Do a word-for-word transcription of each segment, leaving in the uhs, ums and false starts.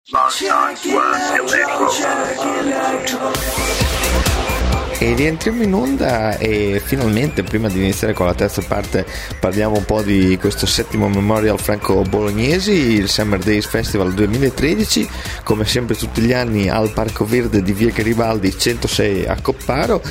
E rientriamo in onda e finalmente, prima di iniziare con la terza parte, parliamo un po' di questo settimo Memorial Franco Bolognesi, il Summer Days Festival duemilatredici, come sempre tutti gli anni al Parco Verde di Via Garibaldi centosei a Copparo.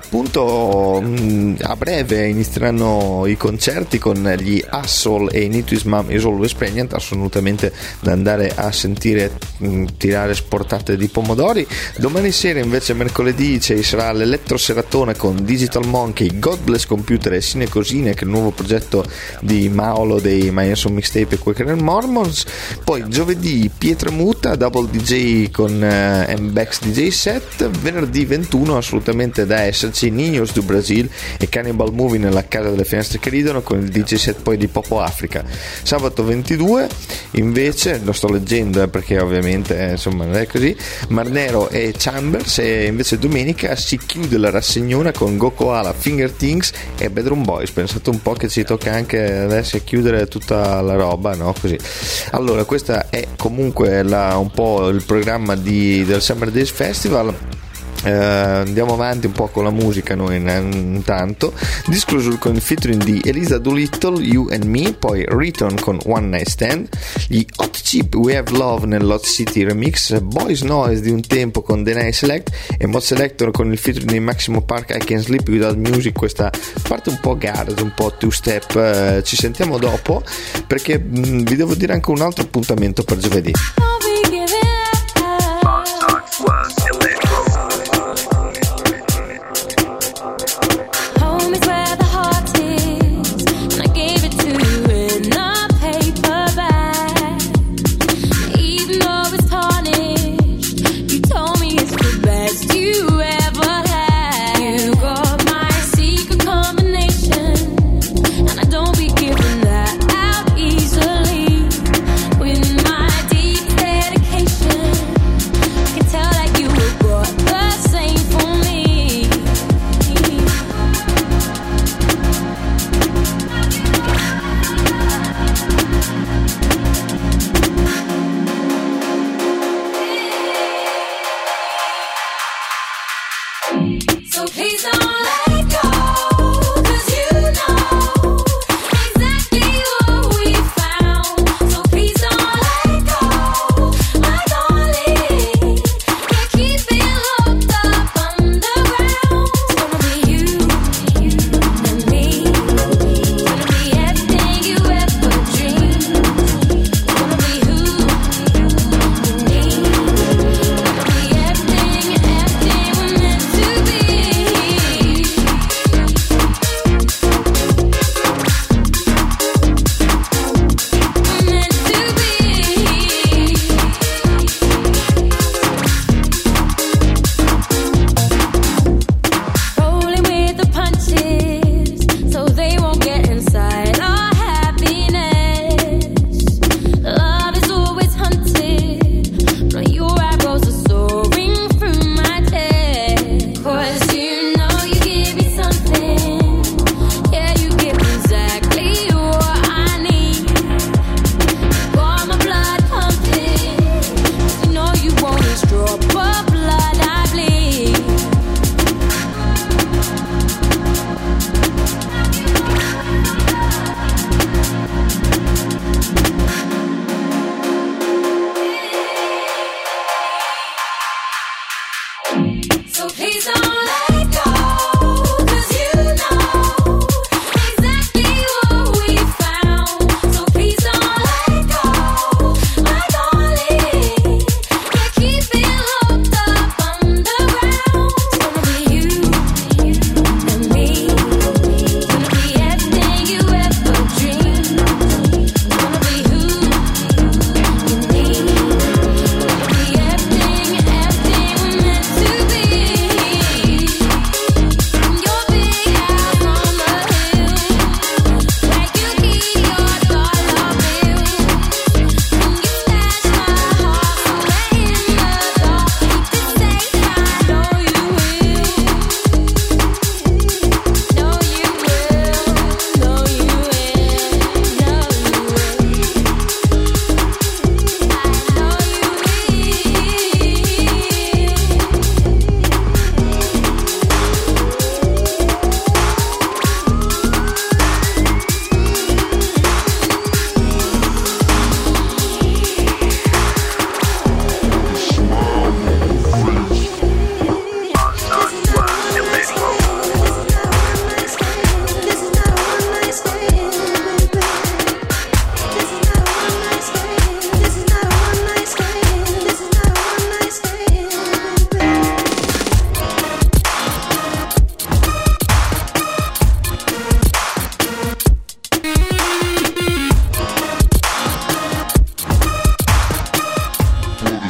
Appunto a breve inizieranno i concerti con gli Hassel e Need to Ismam is Always Pregnant, assolutamente da andare a sentire tirare sportate di pomodori. Domani sera invece, mercoledì, ci sarà l'Eletro Seratona con Digital Monkey, God Bless Computer e Sine Cosine, che è il nuovo progetto di Maolo dei My Handsome Mixtape e Quaker and Mormons. Poi giovedì Pietro Muta, Double D J con uh, M-Bex D J set. Venerdì ventuno, assolutamente da esserci, Niños do Brasil e Cannibal Movie nella Casa delle Finestre che ridono con il D J set poi di Popo Africa. Sabato ventidue invece, lo sto leggendo eh, perché ovviamente eh, insomma non è così, Marnero e Chambers, e invece domenica si chiude la rassegnona con Gokoala, Finger Things e Bedroom Boys. Pensate un po' che ci tocca anche adesso chiudere tutta la roba, no? Così. Allora, questa è comunque la, un po' il programma di, del Summer Days Festival. Uh, andiamo avanti un po' con la musica noi intanto. Disclosure con il featuring di Elisa Doolittle, You and Me, poi Return con One Night Stand, gli Hot Chip We Have Love nell'Hot City Remix, Boys Noise di un tempo con The Night Select e Mod Selector con il featuring di Maximo Park, I Can Sleep Without Music. Questa parte un po' garage, un po' two step. Uh, ci sentiamo dopo perché mh, vi devo dire anche un altro appuntamento per giovedì. Don't be giving that out easily. With my deep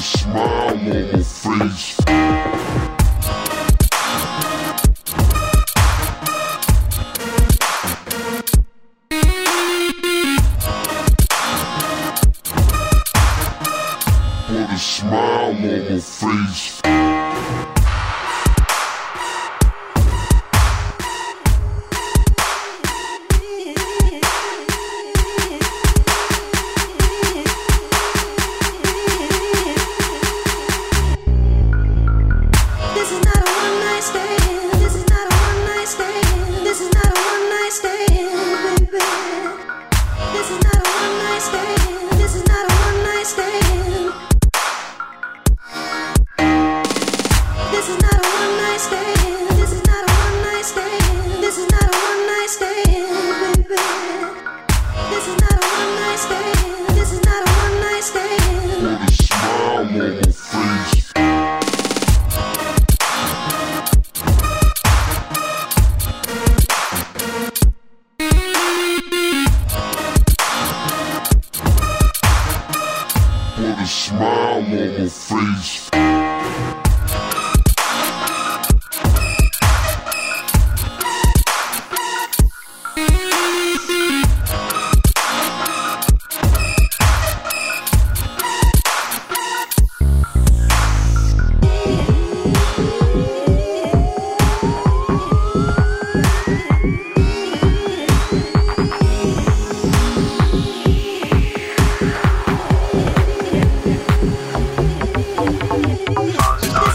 Stop.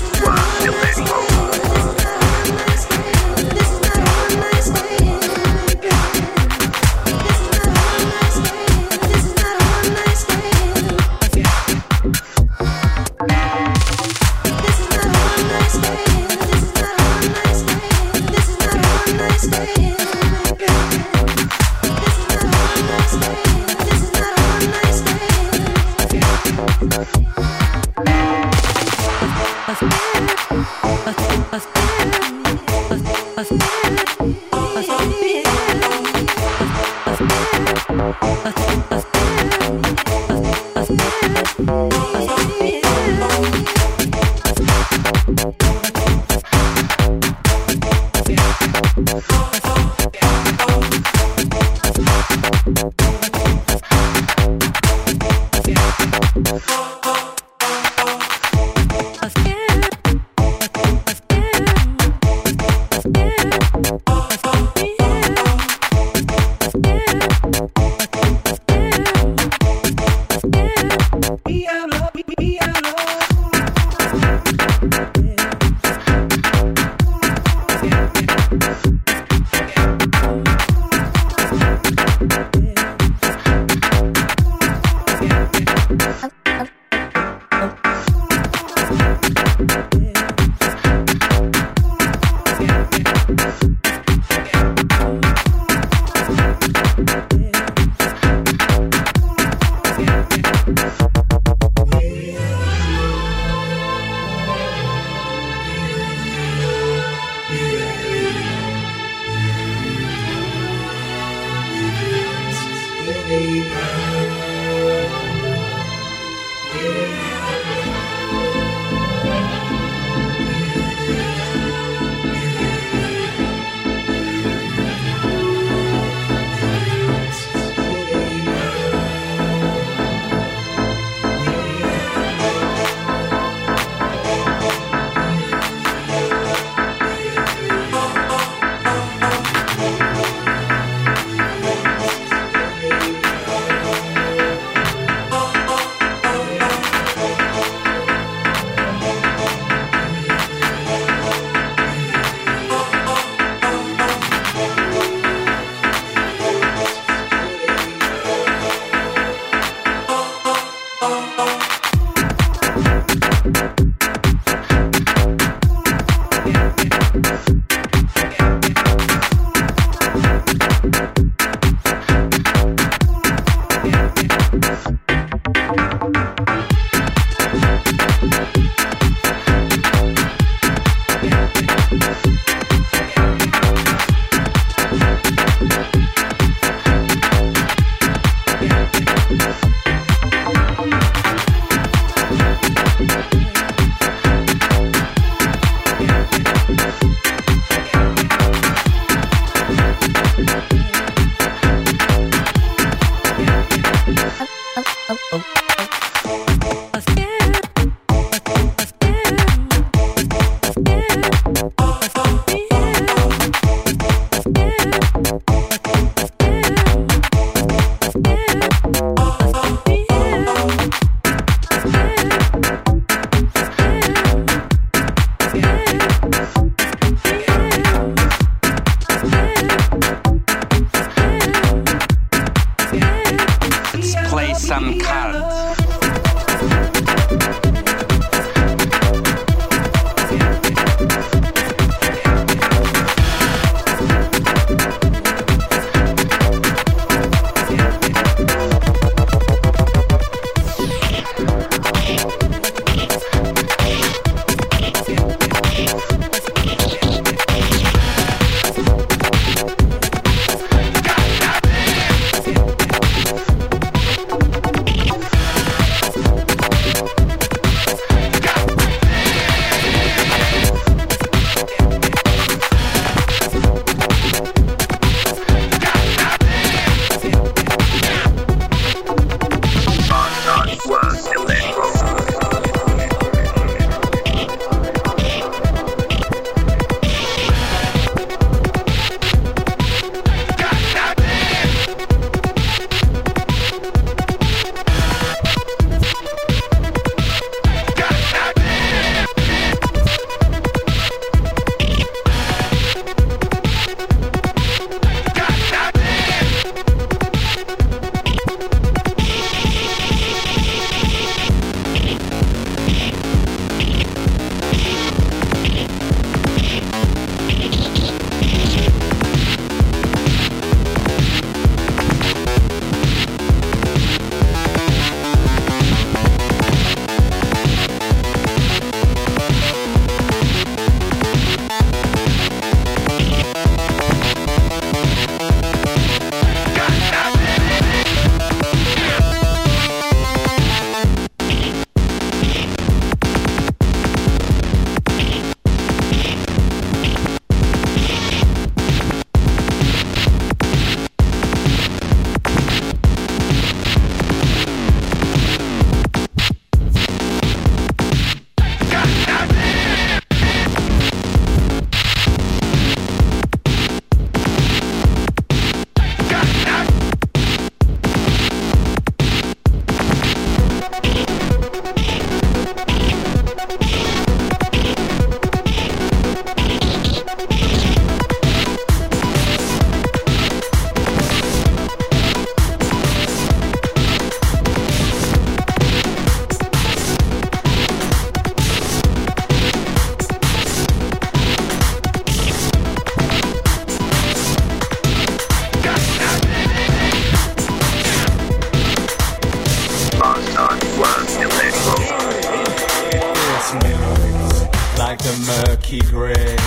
the murky grey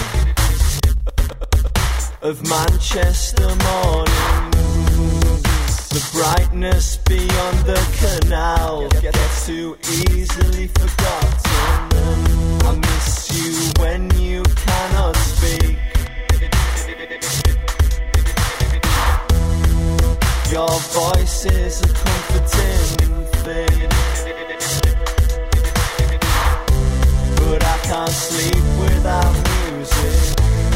of Manchester morning. The brightness beyond the canal gets too easily forgotten. I miss you when you cannot speak. Your voice is a comforting thing, but I can't sleep without music.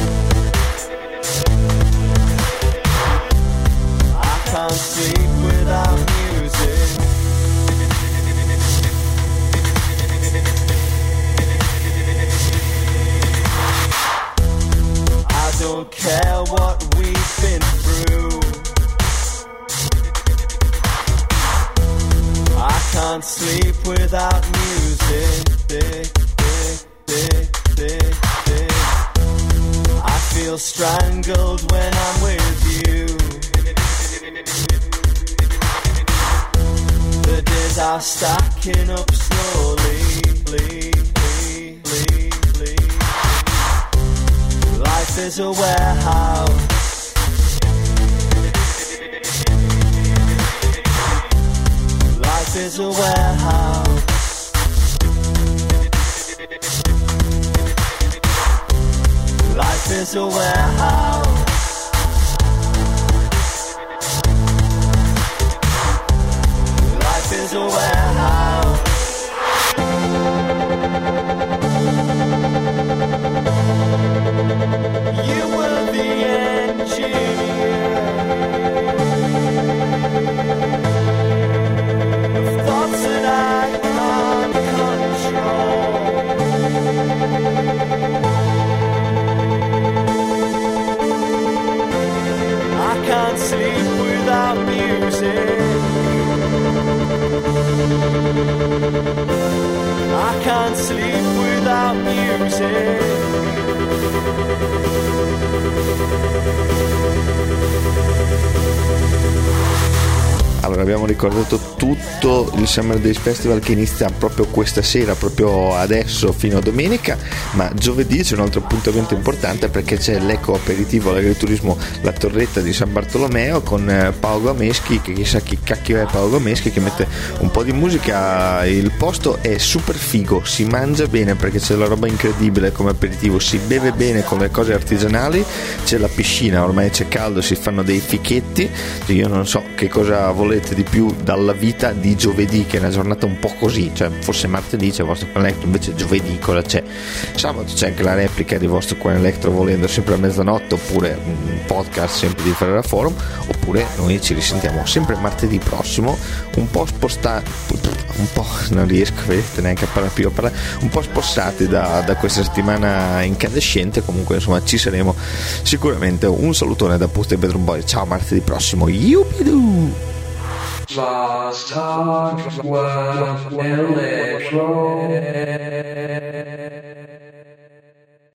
I can't sleep without music. I don't care what we've been through. I can't sleep without music. I feel strangled when I'm with you. The days are stacking up slowly. Life is a warehouse. Life is a warehouse. Life is a warehouse. Life is a warehouse. You were the engineer of thoughts that I can't control. I can't sleep without music. I can't sleep without music. Allora, abbiamo ricordato tutto il Summer Days Festival che inizia proprio questa sera, proprio adesso fino a domenica, ma giovedì c'è un altro appuntamento importante perché c'è l'eco aperitivo all'agriturismo La Torretta di San Bartolomeo con Paolo Gomeschi, che chissà chi cacchio è Paolo Gomeschi, che mette un po' di musica. Il posto è super figo, si mangia bene perché c'è la roba incredibile come aperitivo, si beve bene con le cose artigianali, c'è la piscina, ormai c'è caldo, si fanno dei fichetti. Io non so che cosa volete di più dalla vita di giovedì, che è una giornata un po' così, cioè forse martedì c'è il vostro Quan Electro, invece giovedì cosa c'è? Sabato c'è anche la replica di vostro Quan Electro volendo sempre a mezzanotte, oppure un podcast sempre di Ferrara Forum, oppure noi ci risentiamo sempre martedì prossimo, un po' spostati, un po' non riesco vedete neanche a parlare più a parlare, un po' spostati da, da questa settimana incandescente. Comunque insomma ci saremo sicuramente. Un salutone da Pusta e Bedroom Boy, ciao, martedì prossimo, yuppidoo. Last time was electro.